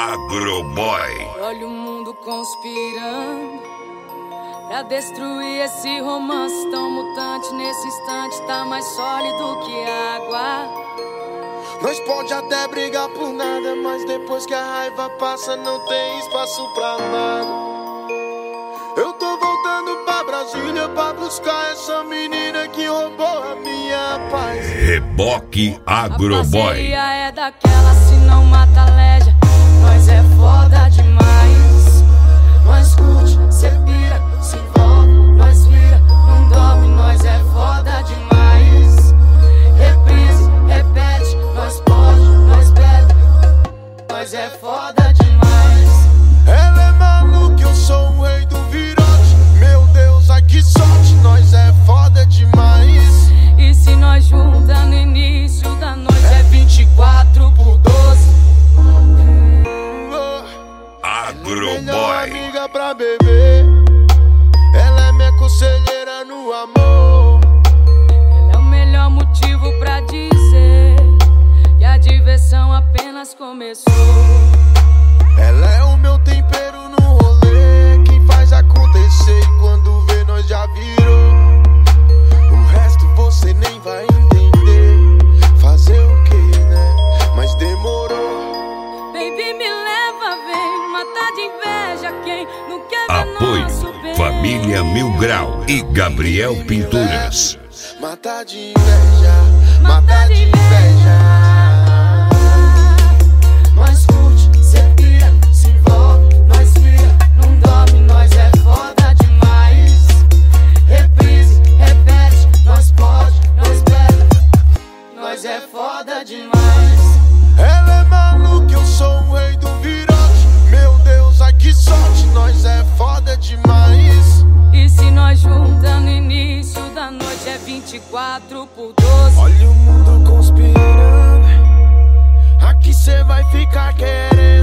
Agroboy. Olha o mundo conspirando pra destruir esse romance tão mutante. Nesse instante tá mais sólido que água. Nós pode até brigar por nada, mas depois que a raiva passa não tem espaço pra nada. Eu tô voltando pra Brasília pra buscar essa menina que roubou a minha paz. Reboque Agroboy. A parceria é daquela, se não mata leja. Nós é foda demais. Nós curte, cê pira, se envolve, nós vira, não dorme, nós é foda demais. Reprise, repete, nós pode, nós bebe, nós é foda demais. Ela é maluca, eu sou o rei do virote. Meu Deus, ai que sorte, nós é foda demais. E se nós junta no início da noite é 24 por 12. Agroboy. Melhor amiga pra beber. Ela é minha conselheira no amor. Ela é o melhor motivo pra dizer que a diversão apenas começou. Ela é o meu tempero no rolê, quem faz acontecer e quando vê nós já virou. O resto você nem vai entender. Fazer o que, né? Mas demorou. Baby, me leva, vem matar de inveja quem não quer ver Apoio nosso bem. Família Mil Grau e Gabriel Pinturas. Matar de inveja, matar de inveja. Nós curte, cê pira, se envolve, nós vira, não dorme, nós é foda demais. Reprise, repete, nós pode, nós bebe, nós é foda demais. Ela é maluca, eu sou o rei do virote. Meu Deus, ai que sorte, nós é foda demais. E se nós junta no início da noite é 24 por 12. Olha o mundo conspirando, aqui cê vai ficar querendo.